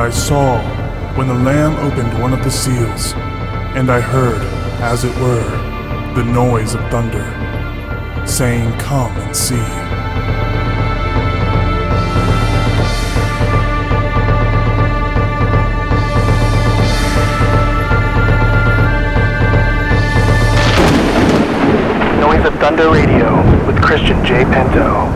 I saw when the Lamb opened one of the seals, and I heard, as it were, the noise of thunder, saying, "Come and see." Noise of Thunder Radio with Christian J. Pinto.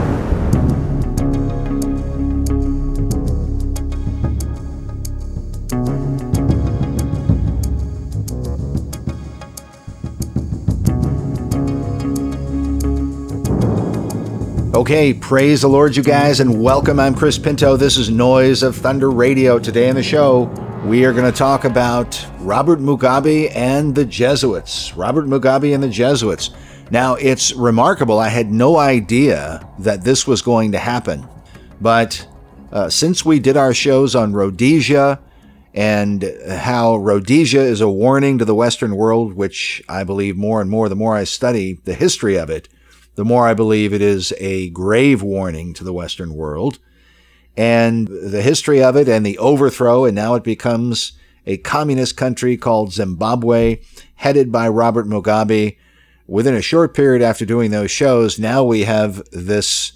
Okay, praise the Lord, you guys, and welcome. I'm Chris Pinto. This is Noise of Thunder Radio. Today on the show, we are going to talk about Robert Mugabe and the Jesuits. Robert Mugabe and the Jesuits. Now, it's remarkable. I had no idea that this was going to happen. But since we did our shows on Rhodesia and how Rhodesia is a warning to the Western world, which I believe more and more, the more I study the history of it, the more I believe it is a grave warning to the Western world, and the history of it and the overthrow, and now it becomes a communist country called Zimbabwe, headed by Robert Mugabe. Within a short period after doing those shows, now we have this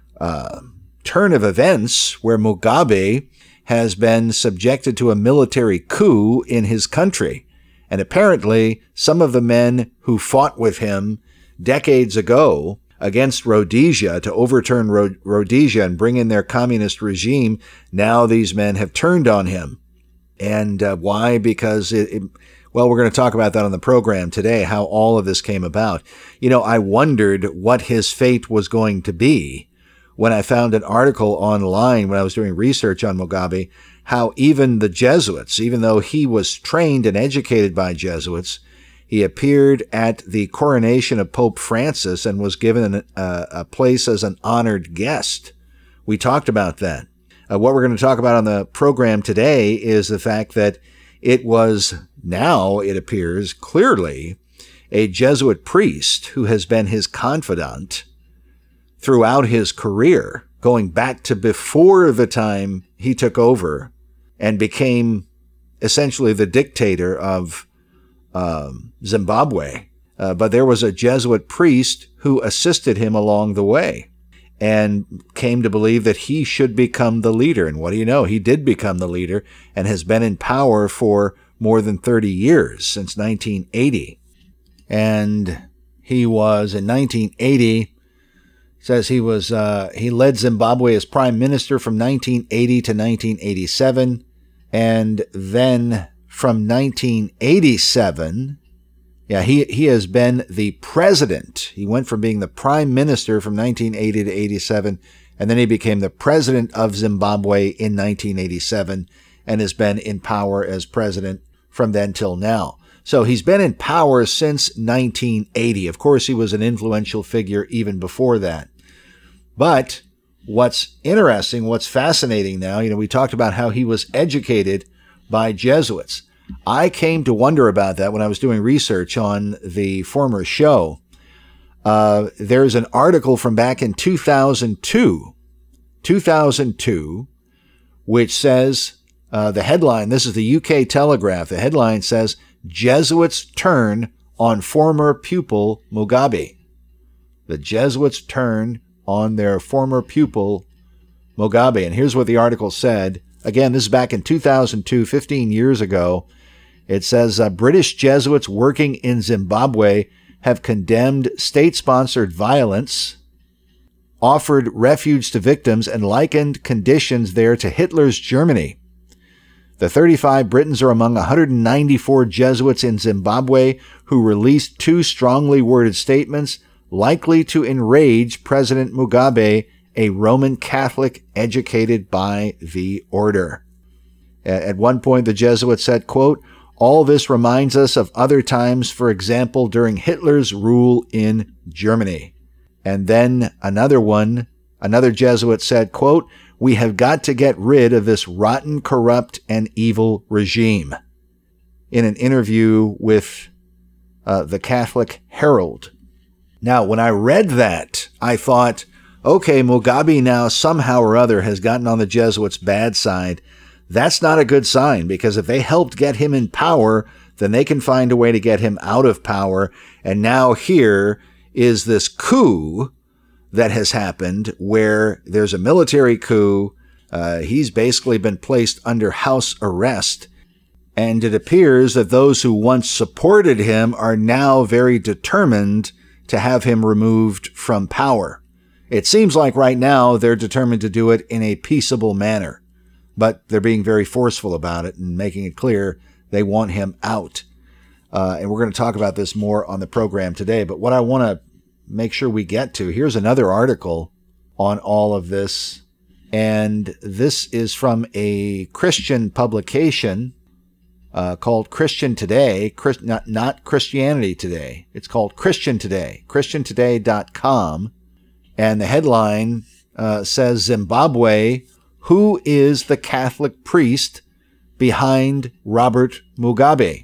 turn of events where Mugabe has been subjected to a military coup in his country. And apparently, some of the men who fought with him decades ago against Rhodesia to overturn Rhodesia and bring in their communist regime, now these men have turned on him. And why? Because, well, we're going to talk about that on the program today, how all of this came about. You know, I wondered what his fate was going to be when I found an article online when I was doing research on Mugabe, how even the Jesuits, even though he was trained and educated by Jesuits, he appeared at the coronation of Pope Francis and was given a place as an honored guest. We talked about that. What we're going to talk about on the program today is the fact that it was now, it appears clearly, a Jesuit priest who has been his confidant throughout his career, going back to before the time he took over and became essentially the dictator of Zimbabwe. But there was a Jesuit priest who assisted him along the way and came to believe that he should become the leader. And what do you know? He did become the leader and has been in power for more than 30 years, since 1980. And he was, in 1980, says he led Zimbabwe as prime minister from 1980 to 1987. And then from 1987, he has been the president. He went from being the prime minister from 1980 to 87, and then he became the president of Zimbabwe in 1987 and has been in power as president from then till now. So he's been in power since 1980. Of course, he was an influential figure even before that. But what's interesting, what's fascinating now, we talked about how he was educated by Jesuits. I came to wonder about that when I was doing research on the former show. There's an article from back in 2002, which says, the headline, this is the UK Telegraph, the headline says, "Jesuits turn on former pupil Mugabe." The Jesuits turn on their former pupil Mugabe. And here's what the article said. Again, this is back in 2002, 15 years ago. It says, British Jesuits working in Zimbabwe have condemned state-sponsored violence, offered refuge to victims, and likened conditions there to Hitler's Germany. The 35 Britons are among 194 Jesuits in Zimbabwe who released two strongly worded statements likely to enrage President Mugabe, a Roman Catholic educated by the order. At one point, the Jesuits said, quote, "All this reminds us of other times, for example, during Hitler's rule in Germany." And then another Jesuit said, quote, "We have got to get rid of this rotten, corrupt, and evil regime." In an interview with the Catholic Herald. Now, when I read that, I thought, okay, Mugabe now somehow or other has gotten on the Jesuits' bad side. That's not a good sign, because if they helped get him in power, then they can find a way to get him out of power. And now here is this coup that has happened where there's a military coup. He's basically been placed under house arrest. And it appears that those who once supported him are now very determined to have him removed from power. It seems like right now they're determined to do it in a peaceable manner, but they're being very forceful about it and making it clear they want him out. And we're going to talk about this more on the program today. But what I want to make sure we get to, here's another article on all of this. And this is from a Christian publication called Christian Today, not Christianity Today. It's called Christian Today, christiantoday.com. And the headline says, Zimbabwe, who is the Catholic priest behind Robert Mugabe?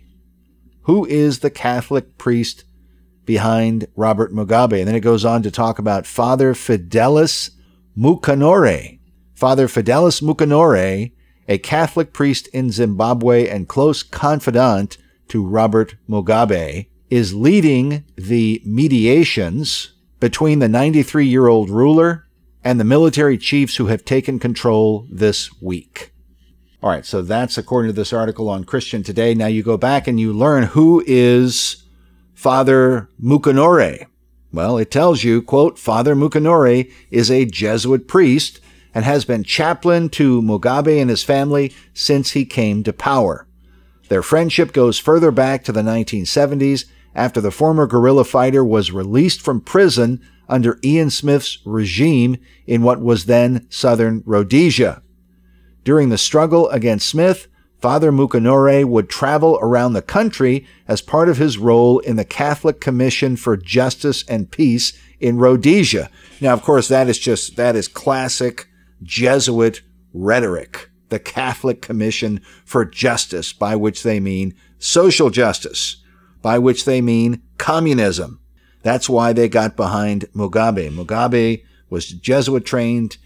Who is the Catholic priest behind Robert Mugabe? And then it goes on to talk about Father Fidelis Mukanore. Father Fidelis Mukanore, a Catholic priest in Zimbabwe and close confidant to Robert Mugabe, is leading the mediations between the 93-year-old ruler and the military chiefs who have taken control this week. All right, so that's according to this article on Christian Today. Now you go back and you learn who is Father Mukanore. Well, it tells you, quote, Father Mukanore is a Jesuit priest and has been chaplain to Mugabe and his family since he came to power. Their friendship goes further back to the 1970s, after the former guerrilla fighter was released from prison under Ian Smith's regime in what was then southern Rhodesia. During the struggle against Smith, Father Mukanore would travel around the country as part of his role in the Catholic Commission for Justice and Peace in Rhodesia. Now, of course, that is classic Jesuit rhetoric. The Catholic Commission for Justice, by which they mean social justice, by which they mean communism. That's why they got behind Mugabe. Mugabe was Jesuit trained,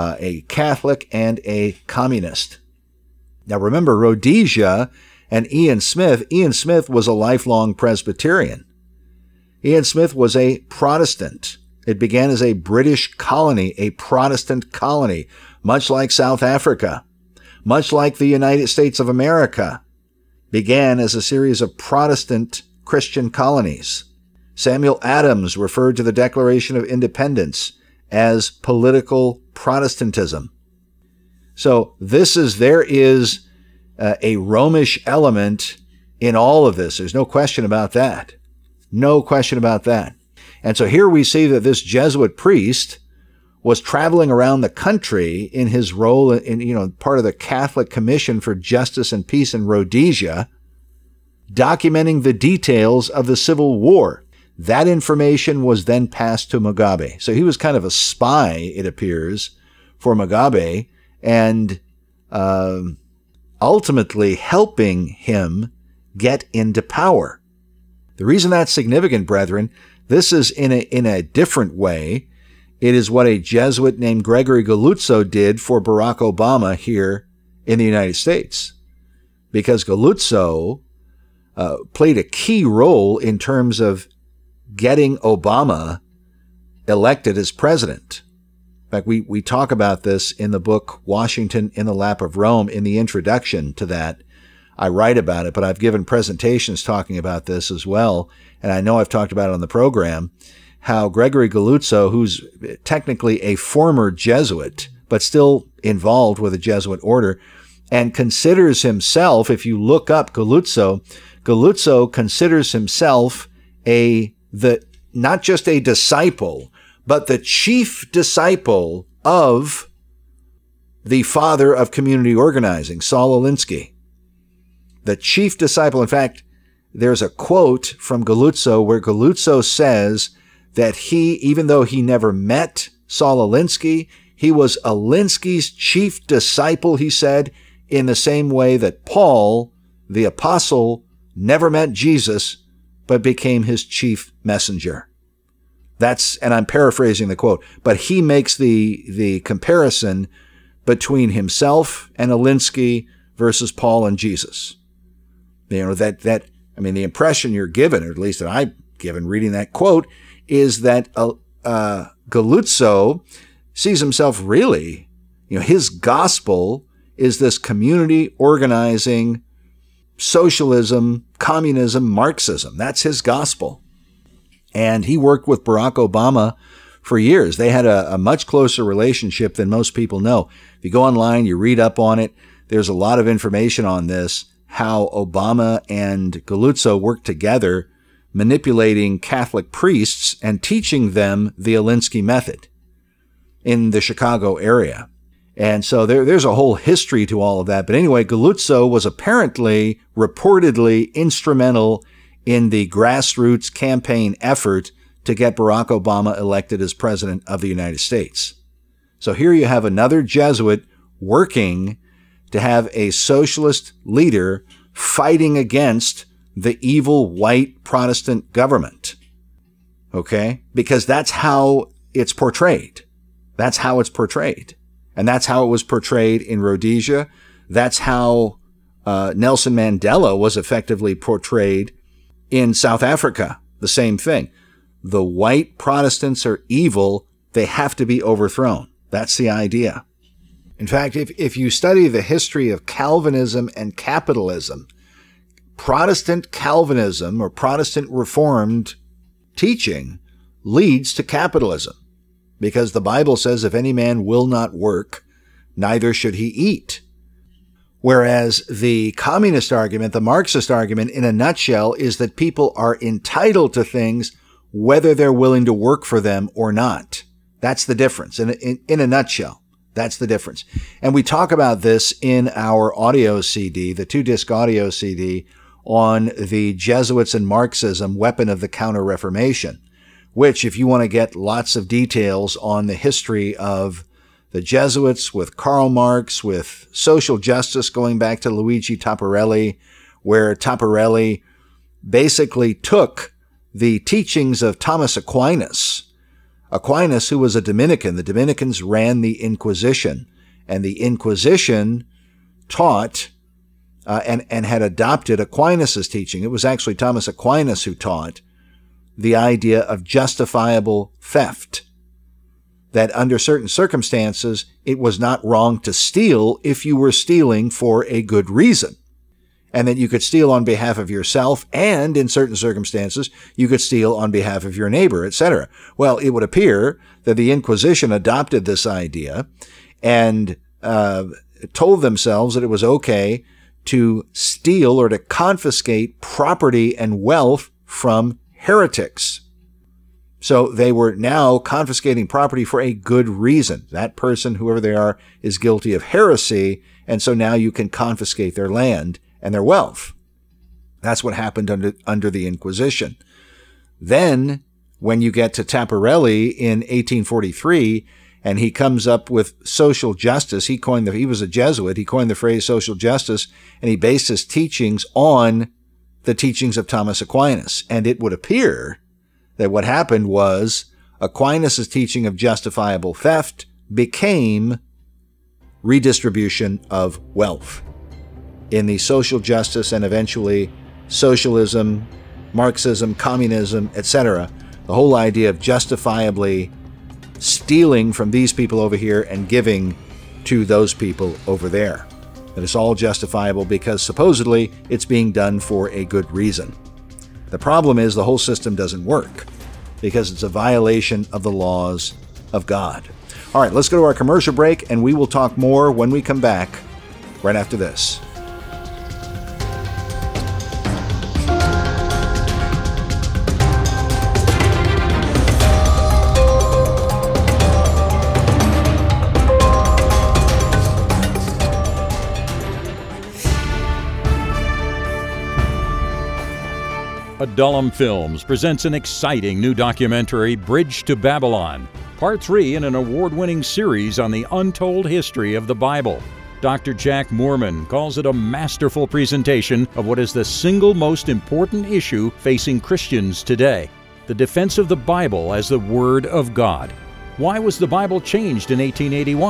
a Catholic, and a communist. Now remember, Rhodesia and Ian Smith was a lifelong Presbyterian. Ian Smith was a Protestant. It began as a British colony, a Protestant colony, much like South Africa, much like the United States of America, began as a series of Protestant Christian colonies. Samuel Adams referred to the Declaration of Independence as political Protestantism. So there is a Romish element in all of this. There's no question about that. No question about that. And so here we see that this Jesuit priest was traveling around the country in his role in, part of the Catholic Commission for Justice and Peace in Rhodesia, documenting the details of the Civil War. That information was then passed to Mugabe. So he was kind of a spy, it appears, for Mugabe, and ultimately helping him get into power. The reason that's significant, brethren, this is in a different way. It is what a Jesuit named Gregory Galuzzo did for Barack Obama here in the United States. Because Galuzzo played a key role in terms of getting Obama elected as president. In fact, we talk about this in the book, Washington in the Lap of Rome, in the introduction to that. I write about it, but I've given presentations talking about this as well. And I know I've talked about it on the program, how Gregory Galuzzo, who's technically a former Jesuit, but still involved with a Jesuit order, and considers himself, if you look up Galuzzo considers himself not just a disciple, but the chief disciple of the father of community organizing, Saul Alinsky. The chief disciple. In fact, there's a quote from Galuzzo where Galuzzo says that he, even though he never met Saul Alinsky, he was Alinsky's chief disciple, he said, in the same way that Paul, the apostle, never met Jesus, but became his chief messenger. And I'm paraphrasing the quote, but he makes the comparison between himself and Alinsky versus Paul and Jesus. The impression you're given, or at least that I'm given reading that quote, is that Galluzzo sees himself really, his gospel is this community organizing, socialism, communism, Marxism. That's his gospel. And he worked with Barack Obama for years. They had a much closer relationship than most people know. If you go online, you read up on it, there's a lot of information on this, how Obama and Galluzzo worked together, manipulating Catholic priests and teaching them the Alinsky method in the Chicago area. And so there's a whole history to all of that. But anyway, Galluzzo was reportedly instrumental in the grassroots campaign effort to get Barack Obama elected as president of the United States. So here you have another Jesuit working to have a socialist leader fighting against the evil white Protestant government. Okay? Because that's how it's portrayed. That's how it's portrayed. And that's how it was portrayed in Rhodesia. That's how Nelson Mandela was effectively portrayed in South Africa. The same thing. The white Protestants are evil. They have to be overthrown. That's the idea. In fact, if you study the history of Calvinism and capitalism, Protestant Calvinism or Protestant Reformed teaching leads to capitalism. Because the Bible says, if any man will not work, neither should he eat. Whereas the communist argument, the Marxist argument, in a nutshell, is that people are entitled to things whether they're willing to work for them or not. That's the difference. In a nutshell, that's the difference. And we talk about this in our audio CD, the 2-disc audio CD, on the Jesuits and Marxism, Weapon of the Counter-Reformation, which, if you want to get lots of details on the history of the Jesuits with Karl Marx, with social justice going back to Luigi Tapparelli, where Tapparelli basically took the teachings of Thomas Aquinas, who was a Dominican. The Dominicans ran the Inquisition, and the Inquisition taught and had adopted Aquinas' teaching. It was actually Thomas Aquinas who taught the idea of justifiable theft, that under certain circumstances, it was not wrong to steal if you were stealing for a good reason, and that you could steal on behalf of yourself, and in certain circumstances, you could steal on behalf of your neighbor, etc. Well, it would appear that the Inquisition adopted this idea and told themselves that it was okay to steal or to confiscate property and wealth from heretics. So they were now confiscating property for a good reason. That person, whoever they are, is guilty of heresy, and so now you can confiscate their land and their wealth. That's what happened under the Inquisition. Then, when you get to Tapparelli in 1843, and he comes up with social justice, he was a Jesuit, he coined the phrase social justice, and he based his teachings on the teachings of Thomas Aquinas. And it would appear that what happened was Aquinas' teaching of justifiable theft became redistribution of wealth in the social justice and eventually socialism, Marxism, communism, etc. The whole idea of justifiably stealing from these people over here and giving to those people over there. That it's all justifiable because supposedly it's being done for a good reason. The problem is the whole system doesn't work because it's a violation of the laws of God. All right, let's go to our commercial break, and we will talk more when we come back right after this. Adullam Films presents an exciting new documentary, Bridge to Babylon, Part 3 in an award-winning series on the untold history of the Bible. Dr. Jack Moorman calls it a masterful presentation of what is the single most important issue facing Christians today, the defense of the Bible as the Word of God. Why was the Bible changed in 1881?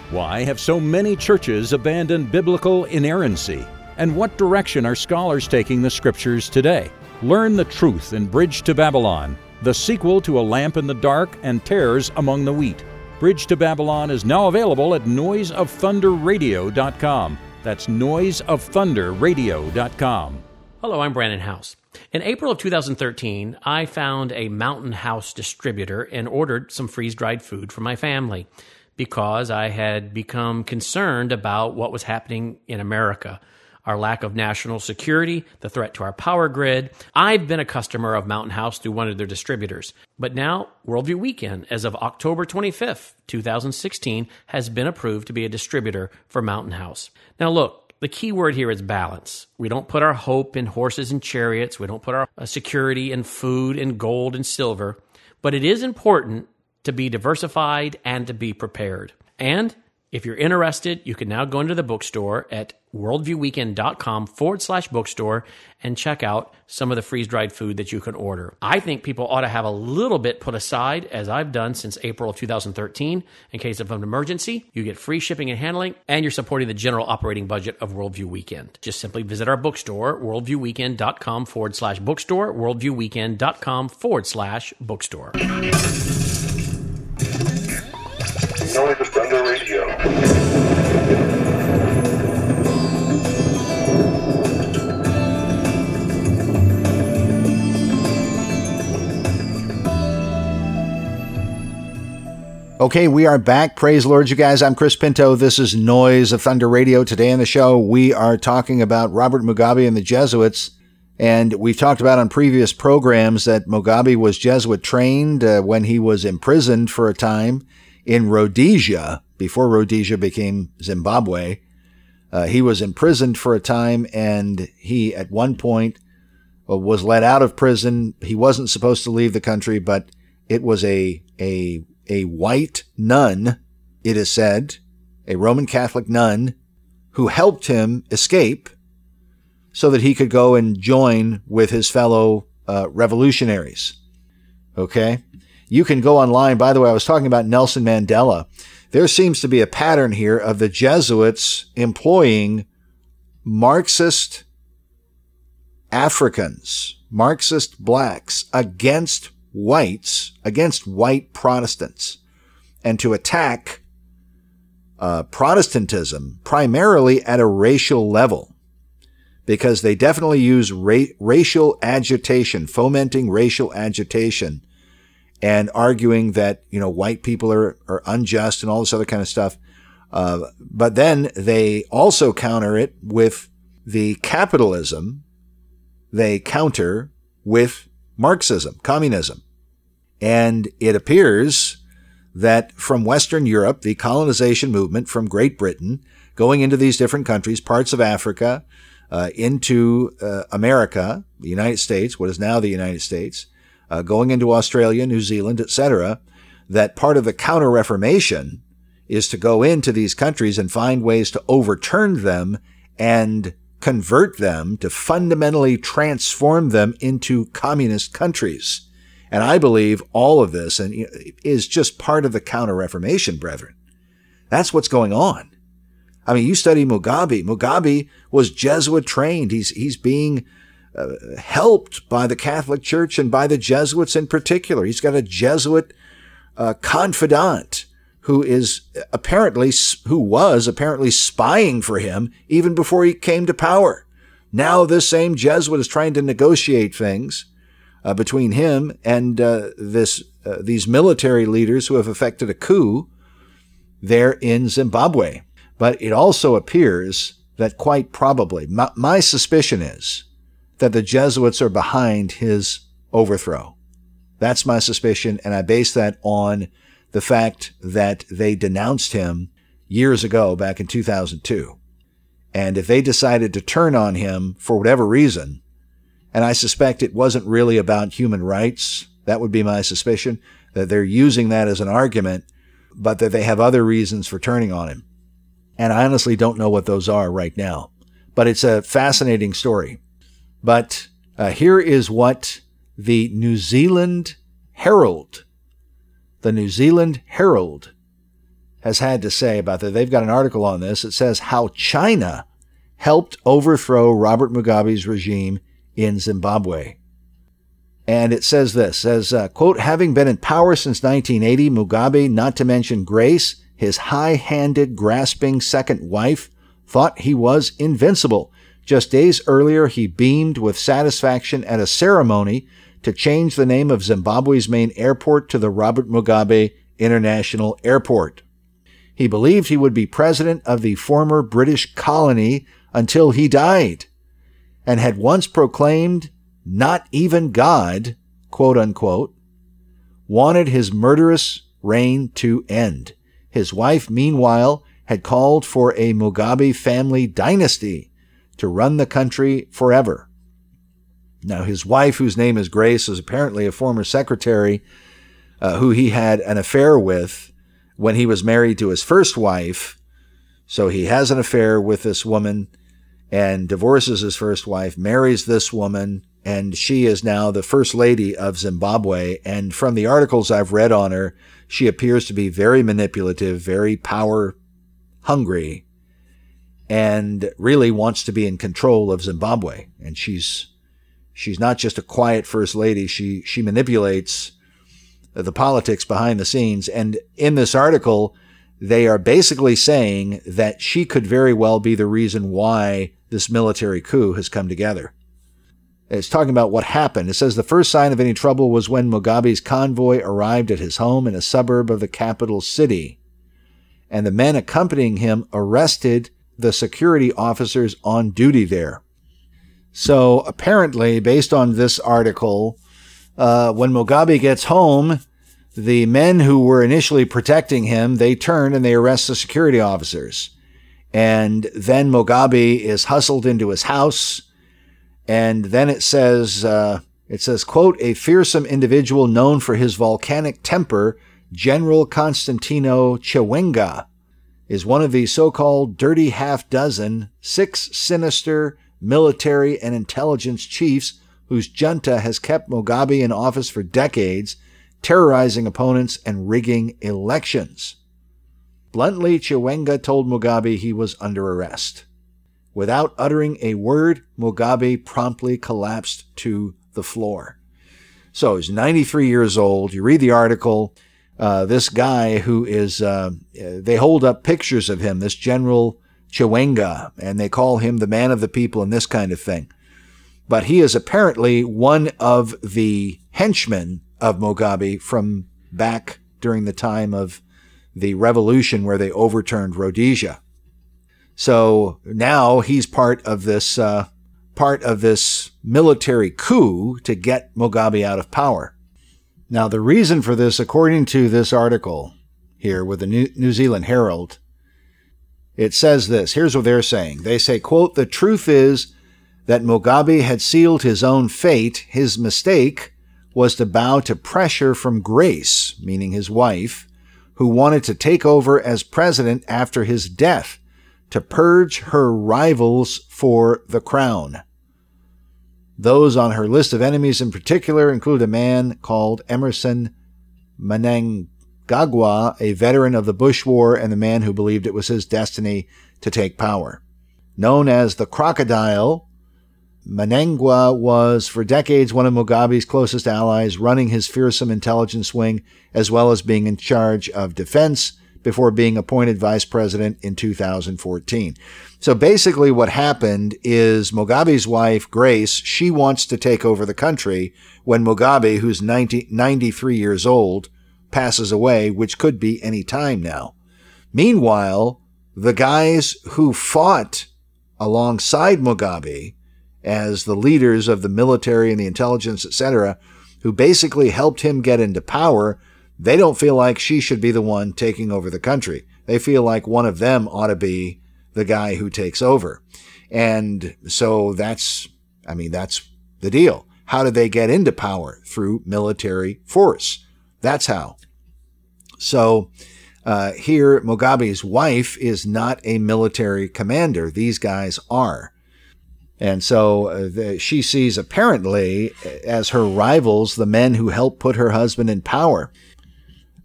Why have so many churches abandoned biblical inerrancy? And what direction are scholars taking the Scriptures today? Learn the truth in Bridge to Babylon, the sequel to A Lamp in the Dark and Tares Among the Wheat. Bridge to Babylon is now available at noiseofthunderradio.com. That's noiseofthunderradio.com. Hello, I'm Brandon House. In April of 2013, I found a Mountain House distributor and ordered some freeze-dried food for my family because I had become concerned about what was happening in America. Our lack of national security, the threat to our power grid. I've been a customer of Mountain House through one of their distributors. But now, Worldview Weekend, as of October 25th, 2016, has been approved to be a distributor for Mountain House. Now look, the key word here is balance. We don't put our hope in horses and chariots. We don't put our security in food and gold and silver. But it is important to be diversified and to be prepared. And if you're interested, you can now go into the bookstore at worldviewweekend.com/bookstore and check out some of the freeze-dried food that you can order. I think people ought to have a little bit put aside, as I've done since April of 2013, in case of an emergency. You get free shipping and handling, and you're supporting the general operating budget of Worldview Weekend. Just simply visit our bookstore, worldviewweekend.com/bookstore, worldviewweekend.com/bookstore. Noise of Thunder Radio. Okay, we are back. Praise the Lord, you guys. I'm Chris Pinto. This is Noise of Thunder Radio. Today on the show, we are talking about Robert Mugabe and the Jesuits. And we've talked about on previous programs that Mugabe was Jesuit trained when he was imprisoned for a time in Rhodesia, before Rhodesia became Zimbabwe. He was imprisoned for a time, and he at one point was let out of prison. He wasn't supposed to leave the country, but it was a white nun, it is said, a Roman Catholic nun, who helped him escape so that he could go and join with his fellow revolutionaries. Okay? You can go online. By the way, I was talking about Nelson Mandela. There seems to be a pattern here of the Jesuits employing Marxist Africans, Marxist blacks against whites, against white Protestants, and to attack Protestantism primarily at a racial level, because they definitely use racial agitation, fomenting racial agitation, and arguing that, white people are unjust and all this other kind of stuff. But then they also counter it with the capitalism. They counter with Marxism, communism. And it appears that from Western Europe, the colonization movement from Great Britain, going into these different countries, parts of Africa, into America, the United States, what is now the United States, going into Australia, New Zealand, etc., that part of the Counter-Reformation is to go into these countries and find ways to overturn them and convert them, to fundamentally transform them into communist countries. And I believe all of this is just part of the Counter-Reformation, brethren. That's what's going on. I mean, you study Mugabe. Mugabe was Jesuit trained. He's being helped by the Catholic Church and by the Jesuits in particular. He's got a Jesuit confidant who was apparently spying for him even before he came to power. Now this same Jesuit is trying to negotiate things between him and these military leaders who have effected a coup there in Zimbabwe. But it also appears that quite probably, my suspicion is that the Jesuits are behind his overthrow. That's my suspicion, and I base that on the fact that they denounced him years ago, back in 2002. And if they decided to turn on him for whatever reason, and I suspect it wasn't really about human rights, that would be my suspicion, that they're using that as an argument, but that they have other reasons for turning on him. And I honestly don't know what those are right now. But it's a fascinating story. But here is what the New Zealand Herald has had to say about that. They've got an article on this. It says how China helped overthrow Robert Mugabe's regime in Zimbabwe. And it says this, quote, having been in power since 1980, Mugabe, not to mention Grace, his high-handed, grasping second wife, thought he was invincible. Just days earlier, he beamed with satisfaction at a ceremony to change the name of Zimbabwe's main airport to the Robert Mugabe International Airport. He believed he would be president of the former British colony until he died, and had once proclaimed, not even God, quote unquote, wanted his murderous reign to end. His wife, meanwhile, had called for a Mugabe family dynasty to run the country forever. Now, his wife, whose name is Grace, is apparently a former secretary who he had an affair with when he was married to his first wife. So he has an affair with this woman and divorces his first wife, marries this woman, and she is now the first lady of Zimbabwe. And from the articles I've read on her, she appears to be very manipulative, very power hungry, and really wants to be in control of Zimbabwe. And she's not just a quiet first lady. She manipulates the politics behind the scenes. And in this article, they are basically saying that she could very well be the reason why this military coup has come together. It's talking about what happened. It says the first sign of any trouble was when Mugabe's convoy arrived at his home in a suburb of the capital city, and the men accompanying him arrested the security officers on duty there. So apparently, based on this article, when Mugabe gets home, the men who were initially protecting him, they turn and they arrest the security officers. And then Mugabe is hustled into his house. And then it says, quote, a fearsome individual known for his volcanic temper, General Constantino Chiwenga, is one of the so-called dirty half-dozen, 6 sinister military and intelligence chiefs whose junta has kept Mugabe in office for decades, terrorizing opponents and rigging elections. Bluntly, Chiwenga told Mugabe he was under arrest. Without uttering a word, Mugabe promptly collapsed to the floor. So he's 93 years old. You read the article. This guy who is, they hold up pictures of him, this General Chiwenga, and they call him the man of the people and this kind of thing. But he is apparently one of the henchmen of Mugabe from back during the time of the revolution where they overturned Rhodesia. So now he's part of this military coup to get Mugabe out of power. Now, the reason for this, according to this article here with the New Zealand Herald, it says this. Here's what they're saying. They say, quote, the truth is that Mugabe had sealed his own fate. His mistake was to bow to pressure from Grace, meaning his wife, who wanted to take over as president after his death to purge her rivals for the crown. Those on her list of enemies in particular include a man called Emerson Mnangagwa, a veteran of the Bush War and the man who believed it was his destiny to take power. Known as the Crocodile, Mnangagwa was for decades one of Mugabe's closest allies, running his fearsome intelligence wing as well as being in charge of defense before being appointed vice president in 2014. So basically what happened is Mugabe's wife, Grace, she wants to take over the country when Mugabe, who's 93 years old, passes away, which could be any time now. Meanwhile, the guys who fought alongside Mugabe as the leaders of the military and the intelligence, etc., who basically helped him get into power, they don't feel like she should be the one taking over the country. They feel like one of them ought to be the guy who takes over. And so that's the deal. How did they get into power? Through military force. That's how. So here, Mugabe's wife is not a military commander. These guys are. And so she sees apparently as her rivals the men who helped put her husband in power.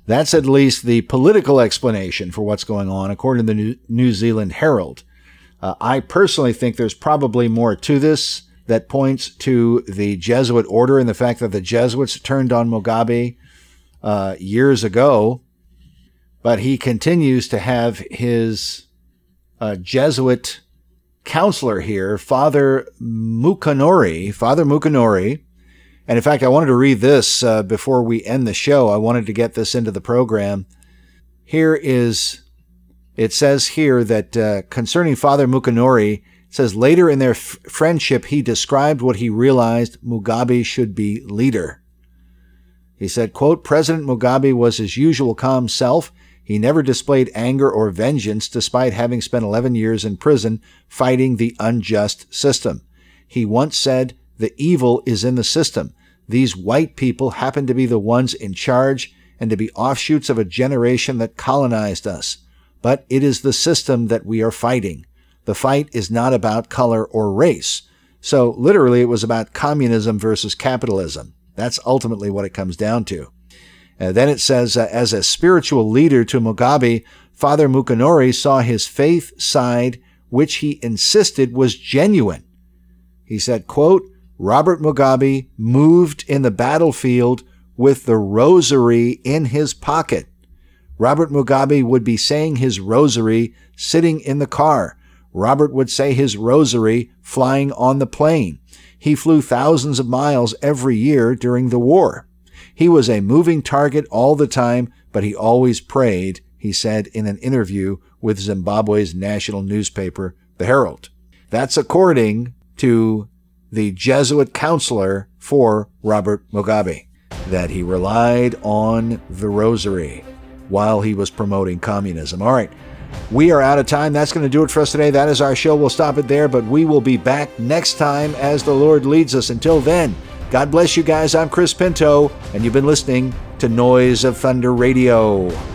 That's at least the political explanation for what's going on, according to the New Zealand Herald. I personally think there's probably more to this that points to the Jesuit order and the fact that the Jesuits turned on Mugabe years ago, but he continues to have his Jesuit counselor here, Father Mukanori. And in fact, I wanted to read this before we end the show. I wanted to get this into the program. It says here that concerning Father Mukanori, it says later in their friendship, he described what he realized Mugabe should be leader. He said, quote, President Mugabe was his usual calm self. He never displayed anger or vengeance despite having spent 11 years in prison fighting the unjust system. He once said, the evil is in the system. These white people happen to be the ones in charge and to be offshoots of a generation that colonized us. But it is the system that we are fighting. The fight is not about color or race. So literally it was about communism versus capitalism. That's ultimately what it comes down to. Then it says, as a spiritual leader to Mugabe, Father Mukanori saw his faith side, which he insisted was genuine. He said, quote, Robert Mugabe moved in the battlefield with the rosary in his pocket. Robert Mugabe would be saying his rosary sitting in the car. Robert would say his rosary flying on the plane. He flew thousands of miles every year during the war. He was a moving target all the time, but he always prayed, he said in an interview with Zimbabwe's national newspaper, The Herald. That's according to the Jesuit counselor for Robert Mugabe, that he relied on the rosary while he was promoting communism. All right, we are out of time. That's going to do it for us today. That is our show. We'll stop it there, but we will be back next time as the Lord leads us. Until then, God bless you guys. I'm Chris Pinto, and you've been listening to Noise of Thunder Radio.